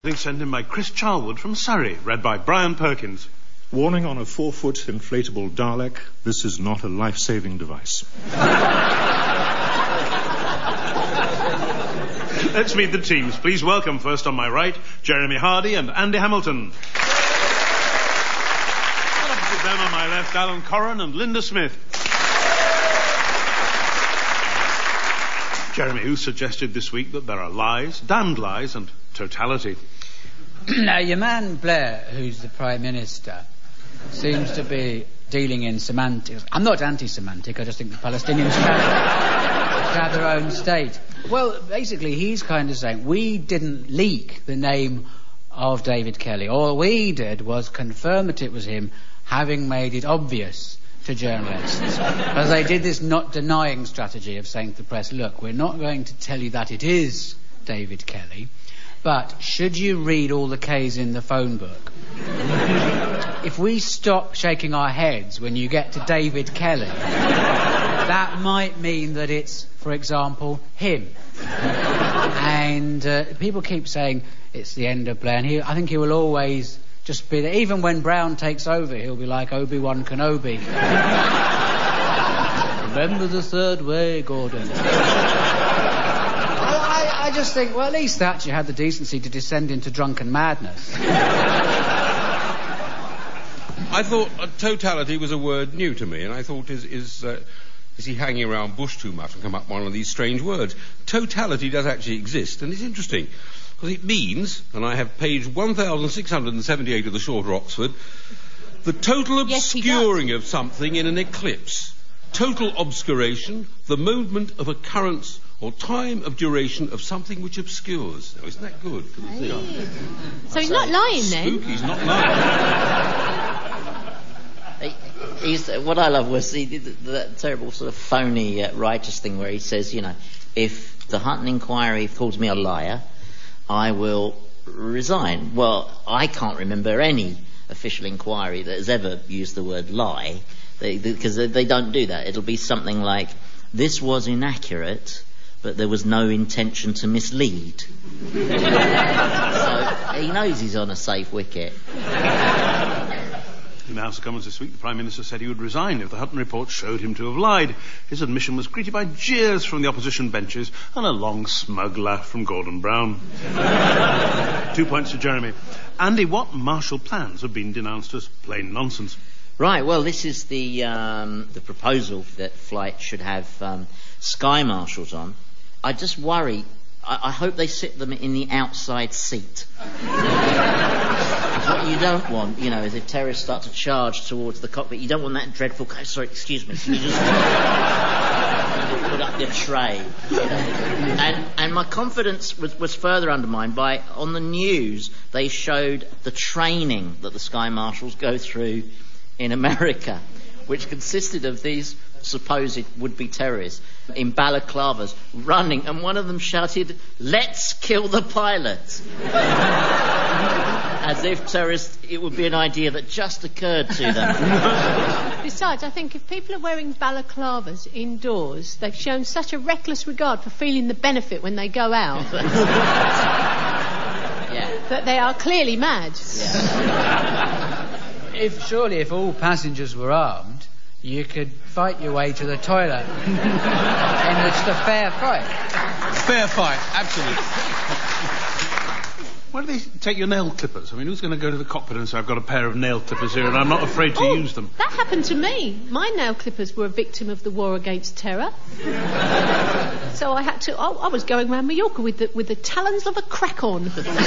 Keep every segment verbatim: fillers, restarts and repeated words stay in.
Sent in by Chris Charlwood from Surrey, read by Brian Perkins. Warning on a four-foot inflatable Dalek, this is not a life-saving device. Let's meet the teams. Please welcome, first on my right, Jeremy Hardy and Andy Hamilton. And opposite them on my left, Alan Corran and Linda Smith. Jeremy, who suggested this week that there are lies, damned lies, and totality? Now, your man Blair, who's the Prime Minister, seems to be dealing in semantics. I'm not anti-semantic, I just think the Palestinians should have, should have their own state. Well, basically, he's kind of saying, we didn't leak the name of David Kelly. All we did was confirm that it was him, having made it obvious to journalists. Because they did this not denying strategy of saying to the press, look, we're not going to tell you that it is David Kelly, but should you read all the K's in the phone book, if we stop shaking our heads when you get to David Kelly, that might mean that it's, for example, him. And uh, people keep saying it's the end of Blair, and he, I think he will always just be there. Even when Brown takes over, he'll be like Obi-Wan Kenobi. Remember the third way, Gordon. I just think, well, at least Thatcher had the decency to descend into drunken madness. I thought uh, totality was a word new to me, and I thought, is is, uh, is he hanging around Bush too much and come up with one of these strange words? Totality does actually exist, and it's interesting, because it means, and I have page one thousand six hundred seventy-eight of the Shorter Oxford, the total obscuring yes, of something in an eclipse. Total obscuration, the moment of occurrence or time of duration of something which obscures. Now, isn't that good? Hey. So he's not lying then? Spooky, he's not lying. he, he's, what I love was he did that terrible sort of phony uh, righteous thing where he says, you know, if the Hutton inquiry calls me a liar, I will resign. Well, I can't remember any official inquiry that has ever used the word lie, because they, they, they don't do that. It'll be something like, this was inaccurate, but there was no intention to mislead. So he knows he's on a safe wicket. In the House of Commons this week, the Prime Minister said he would resign if the Hutton report showed him to have lied. His admission was greeted by jeers from the opposition benches and a long, smug laugh from Gordon Brown. Two points to Jeremy. Andy, what Marshall plans have been denounced as plain nonsense? Right, well, this is the um, the proposal that Flight should have um, Sky Marshals on. I just worry, I, I hope they sit them in the outside seat. What you don't want, you know, is if terrorists start to charge towards the cockpit, you don't want that dreadful, oh, sorry, excuse me, can you just put up your tray? You know? And, and my confidence was, was further undermined by, on the news, they showed the training that the Sky Marshals go through in America, which consisted of these supposed would-be terrorists in balaclavas running, and one of them shouted, "Let's kill the pilot," as if terrorists, it would be an idea that just occurred to them. Besides, I think if people are wearing balaclavas indoors, they've shown such a reckless regard for feeling the benefit when they go out Yeah. that they are clearly mad. Yeah. If surely, if all passengers were armed, you could fight your way to the toilet. And it's a fair fight. Fair fight, absolutely. Why do they take your nail clippers? I mean, who's going to go to the cockpit and say, I've got a pair of nail clippers here and I'm not afraid to oh, use them? That happened to me. My nail clippers were a victim of the war against terror. So I had to, oh, I was going around Mallorca with the, with the talons of a crack-on.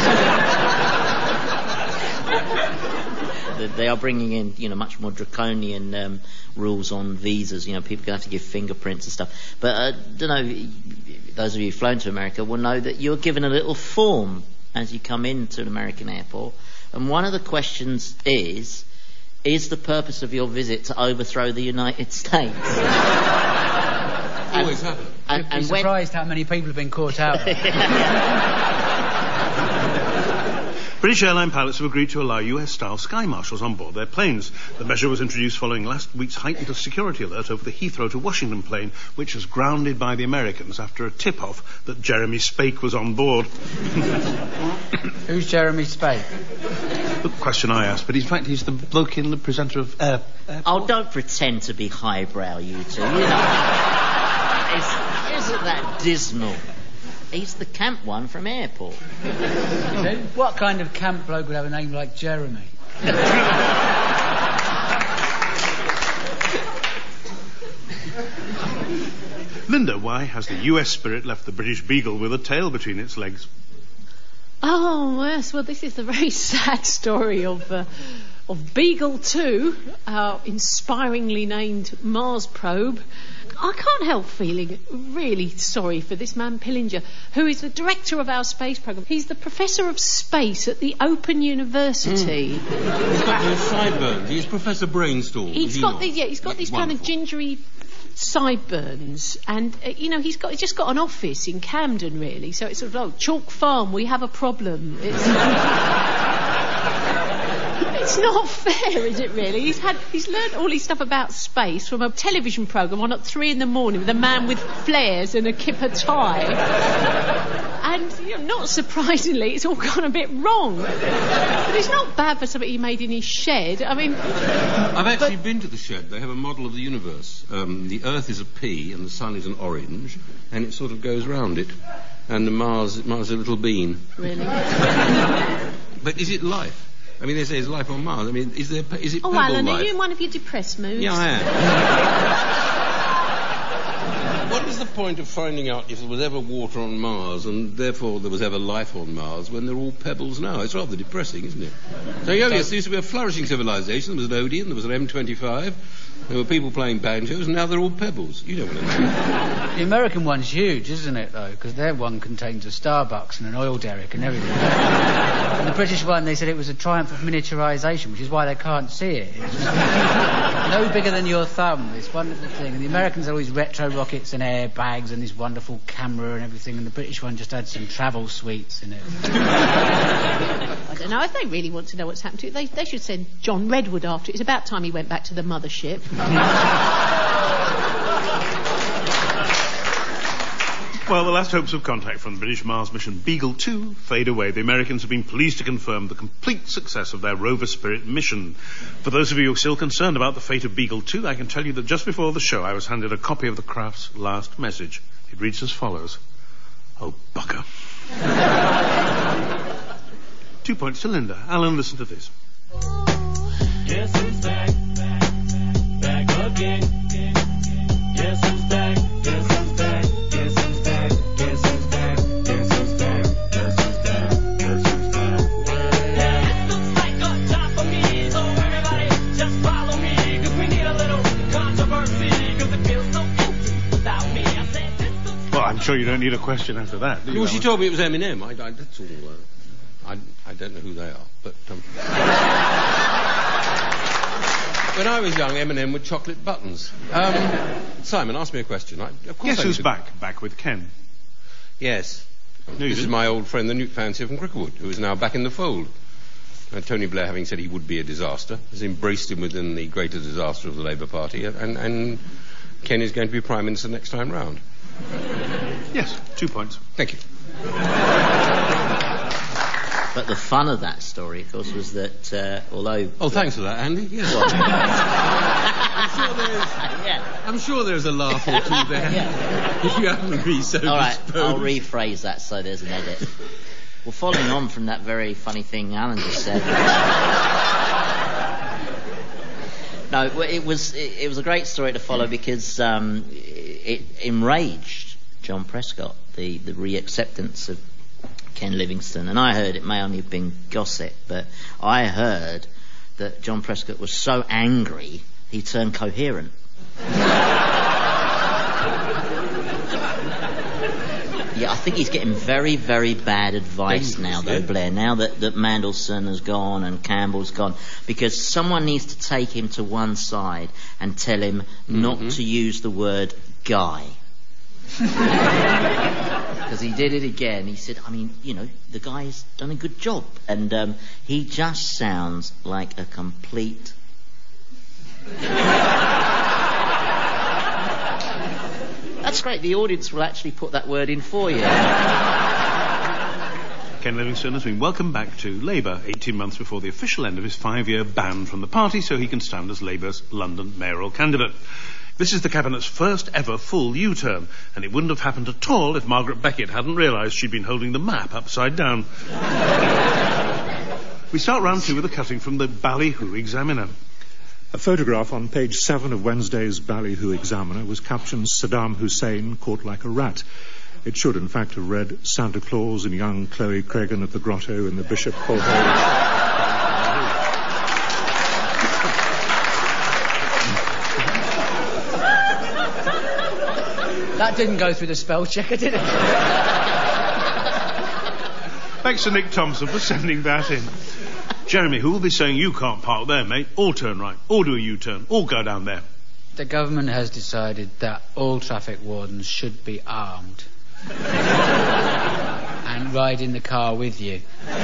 They are bringing in, you know, much more draconian um, rules on visas. You know, people are going to have to give fingerprints and stuff. But I uh, don't know, those of you who've flown to America will know that you're given a little form as you come into an American airport. And one of the questions is, is the purpose of your visit to overthrow the United States? Always happen. And, You'd be and surprised when... how many people have been caught out. British airline pilots have agreed to allow U S-style sky marshals on board their planes. The measure was introduced following last week's heightened security alert over the Heathrow to Washington plane, which was grounded by the Americans after a tip-off that Jeremy Spake was on board. Who's Jeremy Spake? The question I asked, but in fact he's the bloke in the presenter of Air... Airport. Oh, don't pretend to be highbrow, you two. You know, it's, isn't that dismal? He's the camp one from Airport. What kind of camp bloke would have a name like Jeremy? Linda, why has the U S Spirit left the British Beagle with a tail between its legs? Oh, yes, well, this is the very sad story of... Uh, of Beagle two, our inspiringly named Mars probe. I can't help feeling really sorry for this man Pillinger, who is the director of our space program. He's the professor of space at the Open University. Mm. He's got those sideburns. He's Professor Brainstorm. He's he got not? these, yeah, he's got That's these wonderful. kind of gingery sideburns, and uh, you know he's got he's just got an office in Camden, really. So it's sort of like Chalk Farm. We have a problem. It's It's not fair, is it really? He's had he's learned all his stuff about space from a television programme on at three in the morning with a man with flares and a kipper tie. And you know, not surprisingly, it's all gone a bit wrong. But it's not bad for something he made in his shed. I mean, I've actually been to the shed. They have a model of the universe. Um, the Earth is a pea and the sun is an orange, and it sort of goes round it. And the Mars, Mars is a little bean. really. But is it life? I mean, they say it's life on Mars. I mean, is there? Is it Oh, pebble Alan, life? are you in one of your depressed moods? Yeah, I am. What is the point of finding out if there was ever water on Mars and therefore there was ever life on Mars when they're all pebbles now? It's rather depressing, isn't it? So, yeah, yes, there used to be a flourishing civilization. There was an Odeon, there was an M twenty-five, there were people playing banjos, and now they're all pebbles. You don't want to know. The American one's huge, isn't it, though? Because their one contains a Starbucks and an oil derrick and everything. And the British one, they said it was a triumph of miniaturisation, which is why they can't see it. It's just no bigger than your thumb, this wonderful thing. And the Americans had all these retro rockets and airbags and this wonderful camera and everything, and the British one just had some travel suites in it. I don't know. If they really want to know what's happened to it, they, they should send John Redwood after it. It's about time he went back to the mothership. Well, the last hopes of contact from the British Mars mission Beagle two fade away. The Americans have been pleased to confirm the complete success of their Rover Spirit mission. For those of you who are still concerned about the fate of Beagle two, I can tell you that just before the show I was handed a copy of the craft's last message. It reads as follows. Oh, bugger. Two points to Linda. Alan, listen to this. Guess who's back? Back again. Guess who's back? Guess who's back? Guess who's back? Guess who's back? Guess who's back? Guess who's back? Guess who's back? Yeah, it looks like a job for me, so everybody just follow me, 'cause we need a little controversy, 'cause it feels so empty without me. I said this looks Well, I'm sure you don't need a question after that, do you? Well, she Alan? told me it was Eminem. I, I, that's all. Uh, I, I don't know who they are, but um, when I was young, Eminem with chocolate buttons. Um, Simon, ask me a question. I, of course Guess I who's need to- back? Back with Ken. Yes. No, you this is didn't. my old friend, the Newt Fancier from Cricklewood, who is now back in the fold. And Tony Blair, having said he would be a disaster, has embraced him within the greater disaster of the Labour Party, and, and Ken is going to be Prime Minister next time round. Yes, two points. Thank you. But the fun of that story, of course, was that uh, although... Oh, thanks for that, Andy. Yes. I'm, sure there's, Yeah. I'm sure there's a laugh or two there, Yeah. if you happen to be so All right, disposed. I'll rephrase that so there's an edit. Well, following on from that very funny thing Alan just said... No, well, it was it, it was a great story to follow because um, it, it enraged John Prescott, the, the re-acceptance of Ken Livingstone. And I heard, it may only have been gossip, but I heard that John Prescott was so angry he turned coherent. Yeah, I think he's getting very, very bad advice now, though, Blair, now that, that Mandelson has gone and Campbell's gone, because someone needs to take him to one side and tell him not Mhm. to use the word guy. Because he did it again. He said, I mean, you know, the guy's done a good job. And um, he just sounds like a complete... That's great. The audience will actually put that word in for you. Ken Livingstone has been welcomed back to Labour eighteen months before the official end of his five-year ban from the party, so he can stand as Labour's London mayoral candidate. This is the Cabinet's first ever full U-turn, and it wouldn't have happened at all if Margaret Beckett hadn't realised she'd been holding the map upside down. We start round two with a cutting from the Ballyhoo Examiner. A photograph on page seven of Wednesday's Ballyhoo Examiner was captioned Saddam Hussein caught like a rat. It should, in fact, have read Santa Claus and young Chloe Cregan at the grotto in the Bishop Hall. That didn't go through the spell checker, did it? Thanks to Nick Thompson for sending that in. Jeremy, who will be saying you can't park there, mate? All turn right, all do a U-turn, all go down there. The government has decided that all traffic wardens should be armed and ride in the car with you.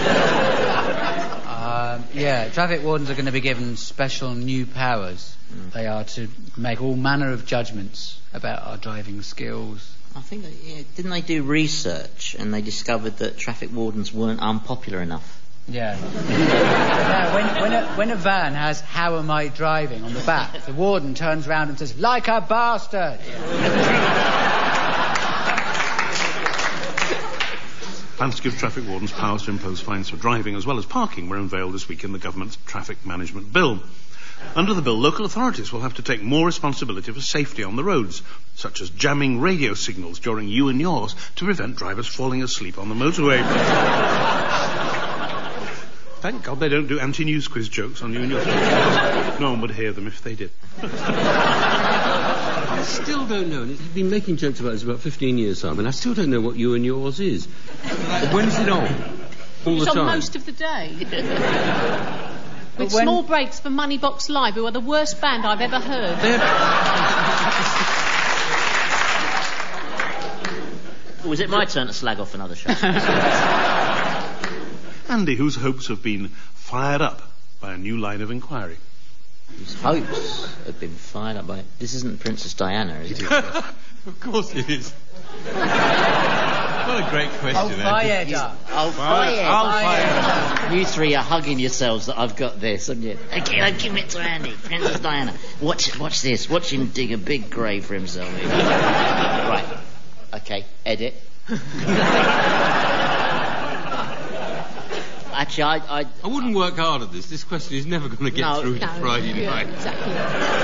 Um, yeah, traffic wardens are going to be given special new powers. Mm. They are to make all manner of judgments about our driving skills. I think, that, yeah, didn't they do research and they discovered that traffic wardens weren't unpopular enough? Yeah. yeah when, when, a, when a van has "How am I driving" on the back, the warden turns round and says, "Like a bastard." Plans to give traffic wardens powers to impose fines for driving as well as parking were unveiled this week in the government's traffic management bill. Under the bill, local authorities will have to take more responsibility for safety on the roads, such as jamming radio signals during you and yours to prevent drivers falling asleep on the motorway. Thank God they don't do anti-news quiz jokes on you and yours. No one would hear them if they did. I still don't know. You've been making jokes about this about fifteen years, Simon. I still don't know what you and yours is. When's it on? All it's the time? on most of the day. With when... small breaks for Moneybox Live, who are the worst band I've ever heard. Was it my turn to slag off another show? Andy, whose hopes have been fired up by a new line of inquiry. His hopes have been fired up by... This isn't Princess Diana, is it? Of course it is. What a great question. Al-Fayeda. Al-Fayeda. Al-Fayeda. You three are hugging yourselves that I've got this, haven't you? Okay, I'm giving it to Andy. Princess Diana. Watch, watch this. Watch him dig a big grave for himself. Right. Okay, edit. Actually, I, I... I wouldn't work hard at this. This question is never going to get No, through No, to Friday yeah, night. exactly.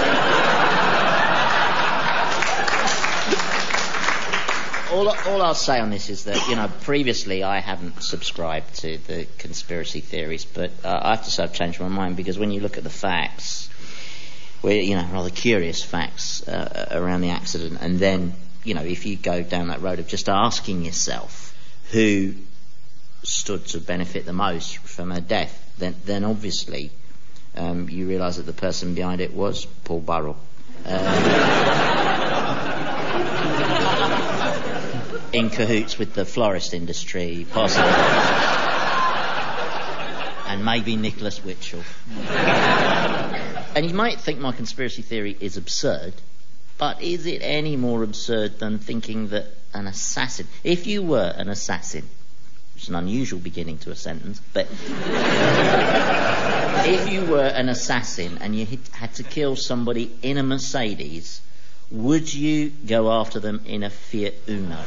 All, all I'll say on this is that, you know, previously I haven't subscribed to the conspiracy theories, but uh, I have to say I've changed my mind, because when you look at the facts, where, you know, rather curious facts uh, around the accident, and then, you know, if you go down that road of just asking yourself who stood to benefit the most from her death, then, then obviously um, you realise that the person behind it was Paul Burrell. Uh, in cahoots with the florist industry, possibly. And maybe Nicholas Witchell. And you might think my conspiracy theory is absurd, but is it any more absurd than thinking that an assassin... If you were an assassin... It's an unusual beginning to a sentence, but if you were an assassin and you hit, had to kill somebody in a Mercedes, would you go after them in a Fiat Uno?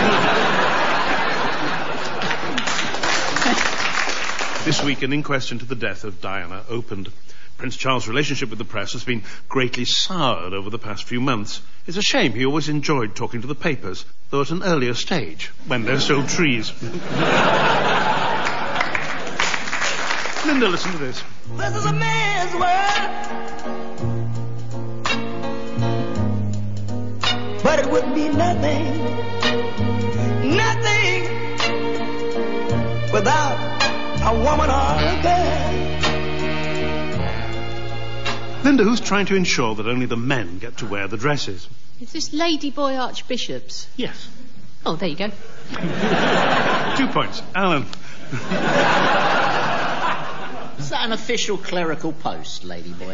This week, an inquest into the death of Diana opened. Prince Charles' relationship with the press has been greatly soured over the past few months. It's a shame. He always enjoyed talking to the papers, though at an earlier stage, when they sold trees. Linda, listen to this. This is a man's world, but it would be nothing, nothing without a woman or a girl. Linda, who's trying to ensure that only the men get to wear the dresses? Is this ladyboy archbishops? Yes. Oh, there you go. Two points. Alan. Is that an official clerical post, Ladyboy?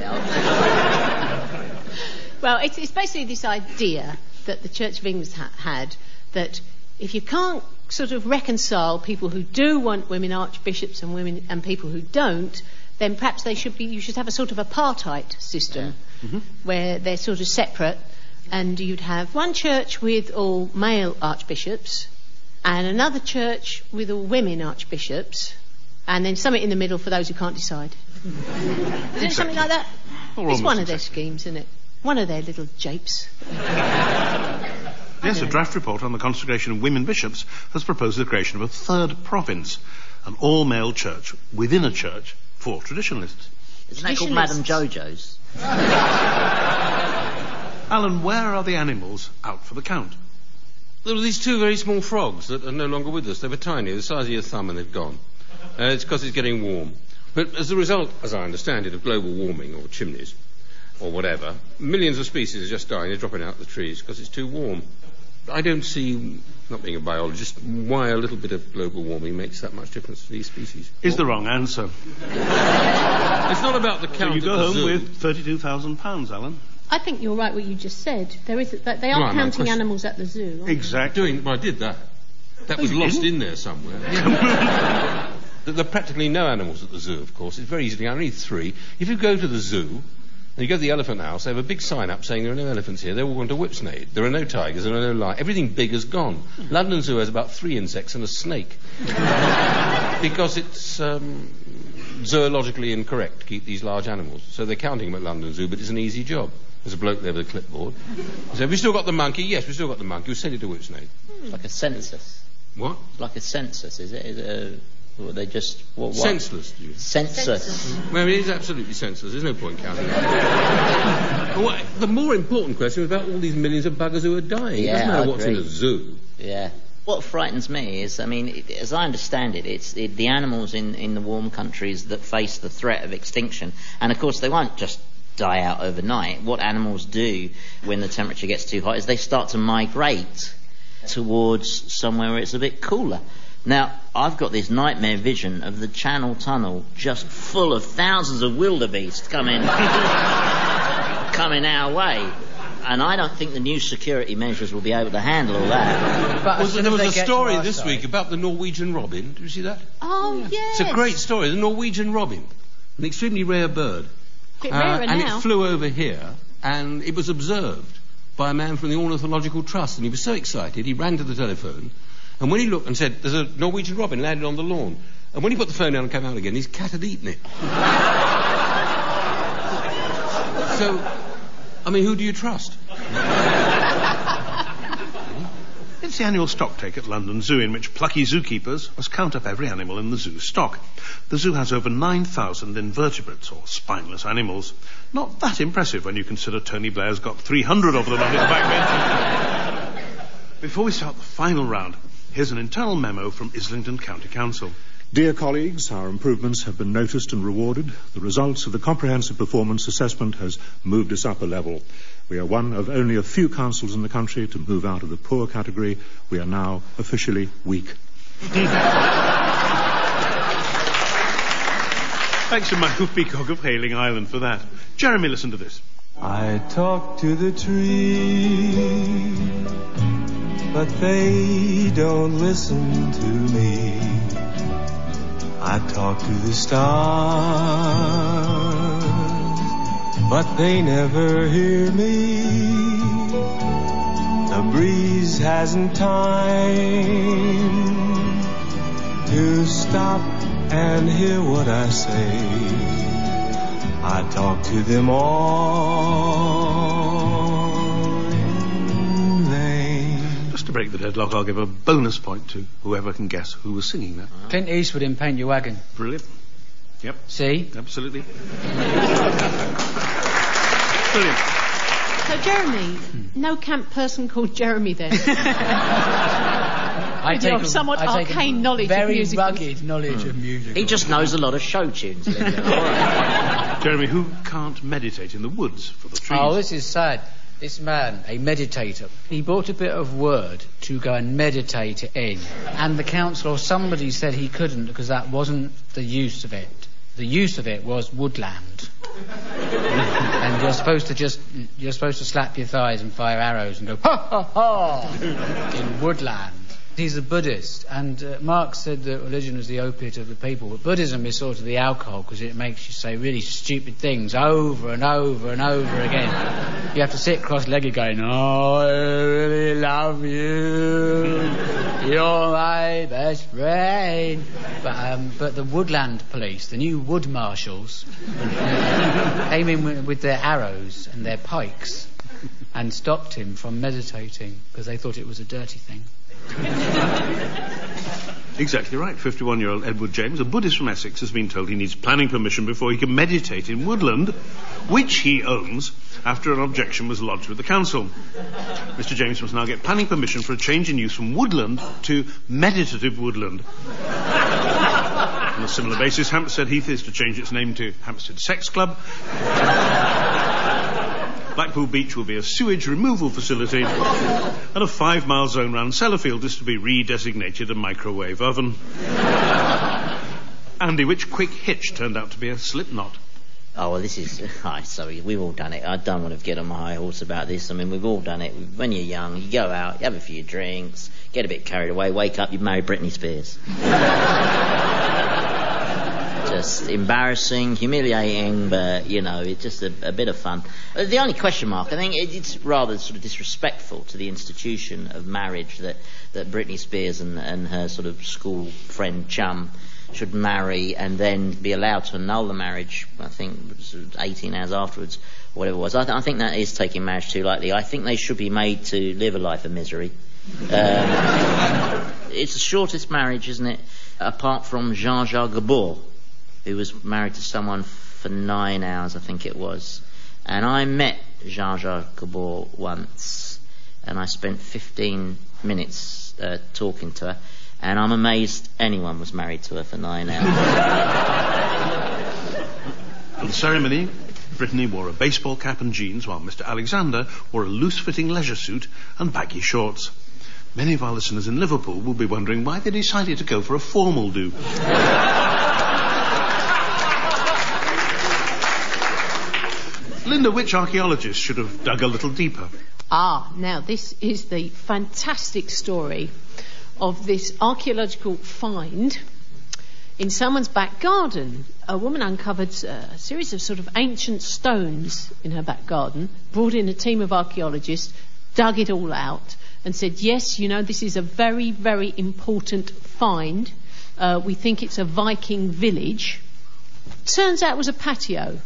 Well, it's, it's basically this idea that the Church of England ha- had that if you can't sort of reconcile people who do want women archbishops and women and people who don't, then perhaps they should be. You should have a sort of apartheid system Yeah. Mm-hmm. where they're sort of separate, and you'd have one church with all male archbishops, and another church with all women archbishops, and then something in the middle for those who can't decide. Is it something like that? Or It's almost one of their exactly. schemes, isn't it? One of their little japes. Yes, a draft report on the consecration of women bishops has proposed the creation of a third province, an all-male church within a church for traditionalists. Isn't that called Madame Traditionalists. Jojo's? Alan, where are the animals out for the count? There were these two very small frogs that are no longer with us. They were tiny, the size of your thumb, and they've gone. Uh, it's because it's getting warm. But as a result, as I understand it, of global warming or chimneys or whatever, millions of species are just dying. They're dropping out of the trees because it's too warm. I don't see, not being a biologist, why a little bit of global warming makes that much difference to these species. Is the wrong answer. It's not about the So count you go at the home zoo. with thirty-two thousand pounds, Alan. I think you're right what you just said. There is that they are Right, no counting question. animals at the zoo. aren't they? Exactly. Doing, well, I did that. That Oh, was you lost didn't? in there somewhere. There there are practically no animals at the zoo, of course. It's very easy to get only three. If you go to the zoo, and you go to the elephant house, they have a big sign up saying there are no elephants here. They're all going to Whipsnade. There are no tigers, there are no lions. Everything big is gone. London Zoo has about three insects and a snake. Because it's um, zoologically incorrect to keep these large animals. So they're counting them at London Zoo, but it's an easy job. There's a bloke there with a clipboard. So have we still got the monkey? Yes, we've still got the monkey. We'll send it to Whipsnade. It's like a census. What? It's like a census, is it? Is it a, or they just... What, what? Senseless, do you? Census. Well, it is absolutely senseless. There's no point counting it. Well, the more important question is about all these millions of buggers who are dying. Yeah, it doesn't matter I what's in agree. a zoo. Yeah. What frightens me is, I mean, it, as I understand it, it's it, the animals in, in the warm countries that face the threat of extinction. And, of course, they won't just die out overnight. What animals do when the temperature gets too hot is they start to migrate towards somewhere where it's a bit cooler. Now, I've got this nightmare vision of the Channel Tunnel just full of thousands of wildebeest coming, coming our way. And I don't think the new security measures will be able to handle all that. But Well, as soon there as was they a get to story our this side- week about the Norwegian robin. Did you see that? Oh, yes. It's a great story. The Norwegian robin, an extremely rare bird. Bit Uh, rarer and now. it flew over here, and it was observed by a man from the Ornithological Trust, and he was so excited, he ran to the telephone, and when he looked and said, there's a Norwegian robin landed on the lawn, and when he put the phone down and came out again, his cat had eaten it. So, I mean, who do you trust? It's the annual stock take at London Zoo, in which plucky zookeepers must count up every animal in the zoo stock. The zoo has over nine thousand invertebrates, or spineless animals. Not that impressive when you consider Tony Blair's got three hundred of them on his backbench. Before we start the final round, here's an internal memo from Islington County Council. Dear colleagues, our improvements have been noticed and rewarded. The results of the comprehensive performance assessment has moved us up a level. We are one of only a few councils in the country to move out of the poor category. We are now officially weak. Thanks to Michael Peacock of Hailing Island for that. Jeremy, listen to this. I talk to the trees, but they don't listen to me. I talk to the stars, but they never hear me. The breeze hasn't time to stop and hear what I say. I talk to them all in vain. Just to break the deadlock, I'll give a bonus point to whoever can guess who was singing that. Clint Eastwood in Paint Your Wagon. Brilliant. Yep, See? absolutely. Brilliant. So, Jeremy, no camp person called Jeremy then. I With your a- somewhat I take a arcane knowledge of very music. rugged knowledge of music. He just knows a lot of show tunes, Linda. All right. Jeremy, who can't meditate in the woods for the trees? Oh, this is sad. This man, a meditator, he bought a bit of wood to go and meditate in. And the council or somebody said he couldn't because that wasn't the use of it. The use of it was woodland. And you're supposed to just, you're supposed to slap your thighs and fire arrows and go, ha ha ha, in woodland. He's a Buddhist, and uh, Marx said that religion was the opiate of the people, but Buddhism is sort of the alcohol because it makes you say really stupid things over and over and over again. You have to sit cross-legged going, oh, I really love you, you're my best friend. But, um, but the woodland police, the new wood marshals, came in with, with their arrows and their pikes and stopped him from meditating because they thought it was a dirty thing. Exactly right. fifty-one-year-old Edward James, a Buddhist from Essex, has been told he needs planning permission before he can meditate in woodland, which he owns after an objection was lodged with the council. Mister James must now get planning permission for a change in use from woodland to meditative woodland. On a similar basis, Hampstead Heath is to change its name to Hampstead Sex Club. Blackpool Beach will be a sewage removal facility, and a five-mile zone round Sellafield is to be redesignated a microwave oven. Andy, which quick hitch turned out to be a slip knot? Oh, well, this is... Hi, sorry, we've all done it. I don't want to get on my high horse about this. I mean, we've all done it. When you're young, you go out, you have a few drinks, get a bit carried away, wake up, you've married Britney Spears. Just embarrassing, humiliating, but, you know, it's just a, a bit of fun. Uh, the only question mark, I think it, it's rather sort of disrespectful to the institution of marriage that, that Britney Spears and, and her sort of school friend chum should marry and then be allowed to annul the marriage, I think, sort of eighteen hours afterwards, or whatever it was. I, th- I think that is taking marriage too lightly. I think they should be made to live a life of misery. Um, it's the shortest marriage, isn't it, apart from Jean-Jacques Gabor, who was married to someone for nine hours, I think it was. And I met Jean-Jacques Gabor once, and I spent fifteen minutes uh, talking to her, and I'm amazed anyone was married to her for nine hours. At the ceremony, Brittany wore a baseball cap and jeans, while Mister Alexander wore a loose-fitting leisure suit and baggy shorts. Many of our listeners in Liverpool will be wondering why they decided to go for a formal do. Linda, which archaeologist should have dug a little deeper? Ah, now this is the fantastic story of this archaeological find in someone's back garden. A woman uncovered a series of sort of ancient stones in her back garden, brought in a team of archaeologists, dug it all out, and said, yes, you know, this is a very, very important find. Uh, we think it's a Viking village. Turns out it was a patio.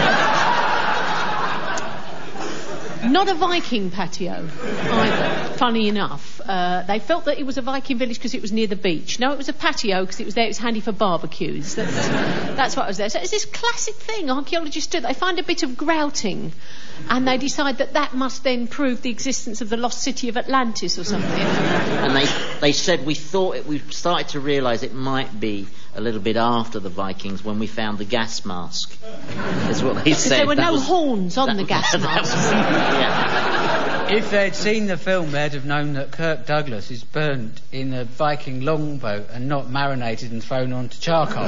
Not a Viking patio either, funny enough. Uh, they felt that it was a Viking village because it was near the beach. No, it was a patio because it was there, it was handy for barbecues. That's, that's what was there. So it's this classic thing archaeologists do. They find a bit of grouting and they decide that that must then prove the existence of the lost city of Atlantis or something. And they, they said, we thought it, we started to realise it might be a little bit after the Vikings when we found the gas mask. Is what they said. There were that no was, horns on the gas mask. Was, yeah. If they'd seen the film, they'd have known that Kirk Douglas is burnt in a Viking longboat and not marinated and thrown onto charcoal.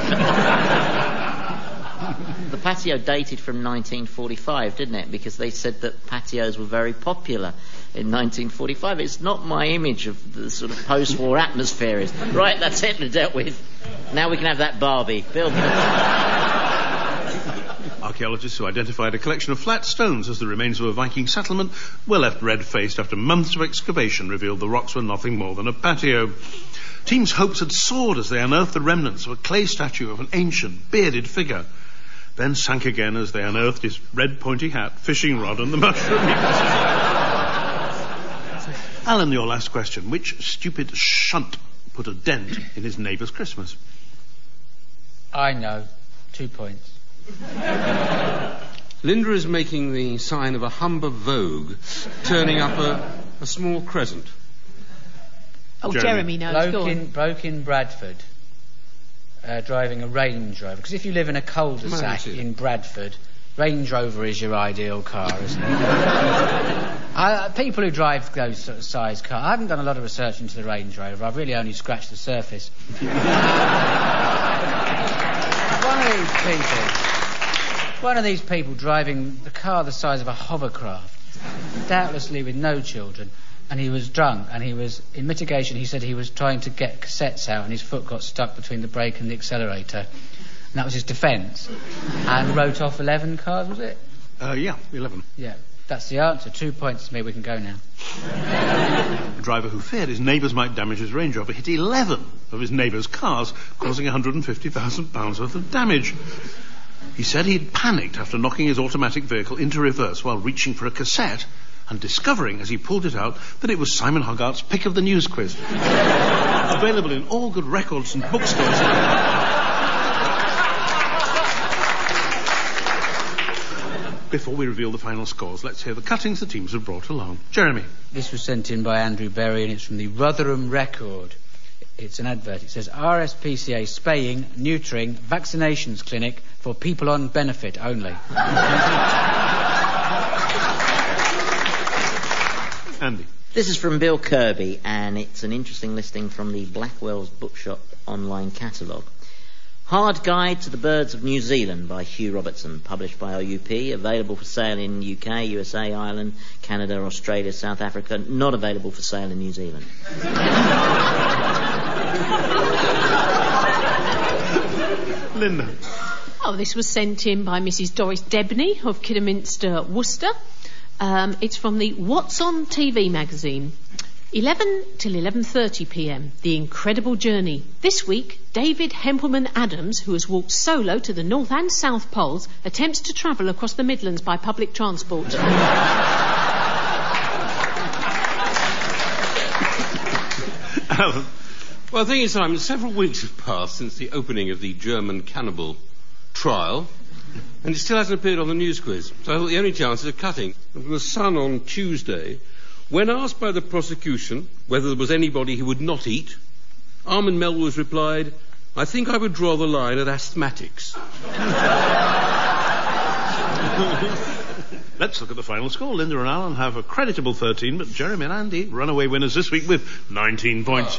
The patio dated from nineteen forty-five, didn't it? Because they said that patios were very popular in nineteen forty-five. It's not my image of the sort of post-war atmosphere. Is right, that's it, we're dealt with. Now we can have that Barbie. Build Archaeologists who identified a collection of flat stones as the remains of a Viking settlement were left red-faced after months of excavation revealed the rocks were nothing more than a patio. Teams' hopes had soared as they unearthed the remnants of a clay statue of an ancient, bearded figure, then sank again as they unearthed his red pointy hat, fishing rod and the mushroom. Alan, your last question. Which stupid shunt put a dent in his neighbour's Christmas? I know. Two points. Linda is making the sign of a Humber Vogue, turning up a, a small crescent. Oh, Jeremy, Jeremy knows. Bloke Go in, on. bloke in Bradford uh, driving a Range Rover. Because if you live in a cul-de-sac Massive. in Bradford, Range Rover is your ideal car, isn't it? uh, people who drive those sort of size cars, I haven't done a lot of research into the Range Rover. I've really only scratched the surface. One of these people, one of these people driving the car the size of a hovercraft, doubtlessly with no children, and he was drunk, and he was, in mitigation, he said he was trying to get cassettes out, and his foot got stuck between the brake and the accelerator. And that was his defence. And wrote off eleven cars, was it? Uh, yeah, eleven. Yeah, that's the answer. Two points to me, we can go now. The driver who feared his neighbours might damage his Range Rover hit eleven of his neighbours' cars, causing one hundred fifty thousand pounds worth of damage. He said he'd panicked after knocking his automatic vehicle into reverse while reaching for a cassette and discovering, as he pulled it out, that it was Simon Hoggart's Pick of the News quiz. Available in all good records and bookstores. Before we reveal the final scores, let's hear the cuttings the teams have brought along. Jeremy. This was sent in by Andrew Berry, and it's from the Rotherham Record. It's an advert. It says, R S P C A spaying, neutering, vaccinations clinic for people on benefit only. Andy. This is from Bill Kirby, and it's an interesting listing from the Blackwell's Bookshop online catalogue. Hard Guide to the Birds of New Zealand by Hugh Robertson, published by O U P, available for sale in U K, U S A, Ireland, Canada, Australia, South Africa, not available for sale in New Zealand. Linda. Oh, this was sent in by Missus Doris Debney of Kidderminster, Worcester. Um, it's from the What's on T V magazine. eleven till eleven thirty p m, The Incredible Journey. This week, David Hempelman Adams, who has walked solo to the North and South Poles, attempts to travel across the Midlands by public transport. Alan. Well, the thing is, Simon, several weeks have passed since the opening of the German cannibal trial, and it still hasn't appeared on the news quiz. So I thought the only chances of cutting. From the Sun on Tuesday, when asked by the prosecution whether there was anybody who would not eat, Armand Melrose replied, I think I would draw the line at asthmatics. Let's look at the final score. Linda and Alan have a creditable thirteen, but Jeremy and Andy, runaway winners this week with nineteen points.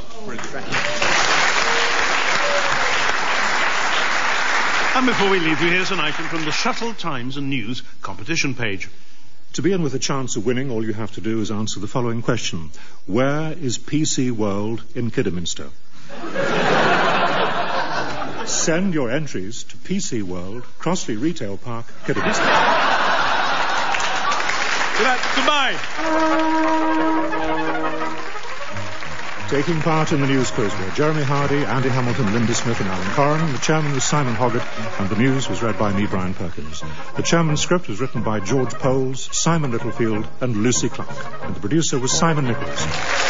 And before we leave you, here's an item from the Shuttle Times and News competition page. To be in with a chance of winning, all you have to do is answer the following question. Where is P C World in Kidderminster? Send your entries to P C World, Crossley Retail Park, Kidderminster. Goodbye. Taking part in the news quiz were Jeremy Hardy, Andy Hamilton, Linda Smith and Alan Corrin. The chairman was Simon Hoggart, and the news was read by me, Brian Perkins. The chairman's script was written by George Poles, Simon Littlefield and Lucy Clark, and the producer was Simon Nichols.